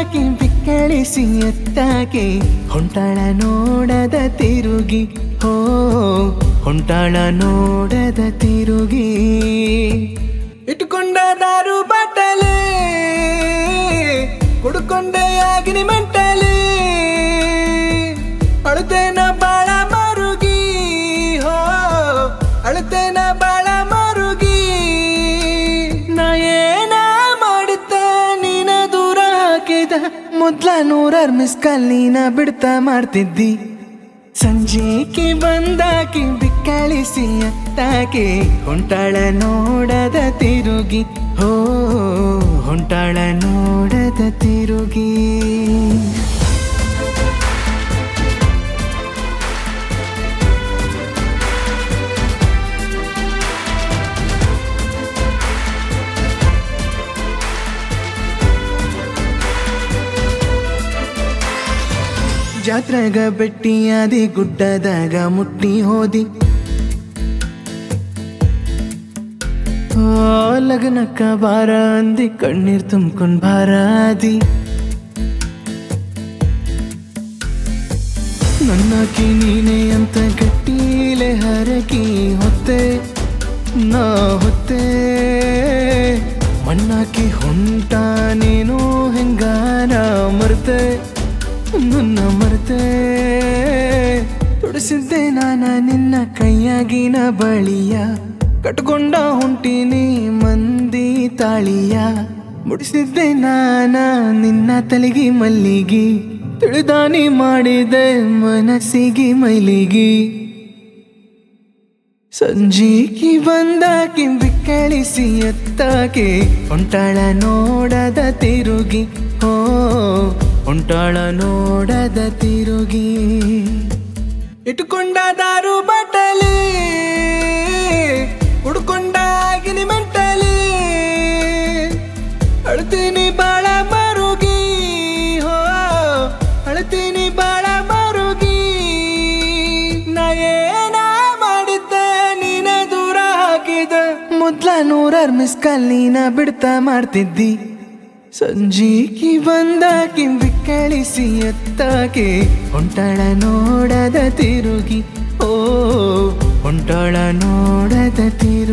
ಬಂದಾಕಿ ಬಿಕ್ಕಳಿಸಿ ಎತ್ತಾಕೆ ಹೊಂಟಾಳ ನೋಡದ ತಿರುಗಿ ಹೋ ಹೊಂಟಾಳ ನೋಡದ ತಿರುಗಿ ಇಟ್ಕೊಂಡ ದಾರು ಬಾಟಲೆ ಕುಡ್ಕೊಂಡೆ ಆಗಿನಿ ಮೆಂಟಲೆ ಅಳತೇನ ಬಾಳ ಮರುಗಿ ಹೋ ಅಳತೇನ ಬಾಳ ಮರುಗಿ ನಾ ಏನ ಮಾಡಿದ್ದ ನೀನ ದೂರ ಹಾಕಿದ ಮೊದ್ಲ 100 ಮಿಸ್ ಕಾಲ್ ನೀನ ಬಿಡ್ತಾ ಮಾಡ್ತಿದ್ದಿ ಸಂಜೆಗೆ ಬಂದಾಕಿ ಬಿಕ್ಕಳಿಸಿ ಅತ್ತಾಕೆ ಹೊಂಟಾಳ ನೋಡದ ತಿರುಗಿ ಹೋ ಹೊಂಟಾಳ ನೋಡದ ತಿರುಗಿ ಜಾತ್ರೆಗ ಬೆಟ್ಟಿಯಾದಿ ಗುಡ್ಡದಾಗ ಮುಟ್ಟಿ ಹೋದಿ ಲಗ್ನಕ್ಕ ಬಾರ ಅಂದಿ ಕಣ್ಣೀರ್ ತುಂಬ್ಕೊಂಡ್ ಬಾರಾದಿ ನನ್ನಾಕಿ ನೀನೆ ಅಂತ ಗಟ್ಟೀಲೆ ಹರಕಿ ಹೊತ್ತೆ ನಾ ಹೊತ್ತೆ ಮಣ್ಣಾಕಿ ಹೊಂಟ ನೀನು ಹೆಂಗಾರ ಮರ್ತೆ ನನ್ನ ಮರ್ತೆ ತೊಡಸಿದ್ದೆ ನಾನ ನಿನ್ನ ಕೈಯಾಗಿನ ಬಳಿಯ ಕಟ್ಕೊಂಡ ಹೊಂಟಿನಿ ಮಂದಿ ತಾಳಿಯ ಮುಡಿಸಿದ್ದೆ ನಾನ ನಿನ್ನ ತಲೆಗಿ ಮಲ್ಲಿಗಿ ತಿಳಿದಾನಿ ಮಾಡಿದೆ ಮನಸ್ಸಿಗೆ ಮೈಲಿಗಿ ಸಂಜೀಕಿ ಬಂದಾಕಿ ಬಿಕ್ಕಳಿಸಿ ಎತ್ತಾಕೆ ಹೊಂಟಾಳ ನೋಡದ ತಿರುಗಿ ಹೋ ಹೊಂಟಾಳ ನೋಡದ ತಿರುಗಿ ಇಟ್ಕೊಂಡ ದಾರು ಬಾಟಲಿ ಹುಡ್ಕೊಂಡ ಆಗಿನಿ ಮೆಂಟಲಿ ಅಳ್ತೀನಿ ಬಾಳ ಮರುಗಿ ಹೋ ಅಳ್ತೀನಿ ಬಾಳ ಮರುಗಿ ನಾ ಏನ ಮಾಡಿದ್ದ ನೀನ ದೂರ ಹಾಕಿದ ಮೊದ್ಲ 100 ಮಿಸ್ ಕಾಲ್ ನೀನ ಬಿಡ್ತಾ ಮಾಡ್ತಿದ್ದಿ ಸಂಜೀಕಿ ಬಂದಾಕಿ ಬಿಕ್ಕಳಿಸಿ ಎತ್ತಾಕೆ ಹೊಂಟಾಳ ನೋಡದ ತಿರುಗಿ ಓ ಹೊಂಟಾಳ ನೋಡದ ತಿರುಗಿ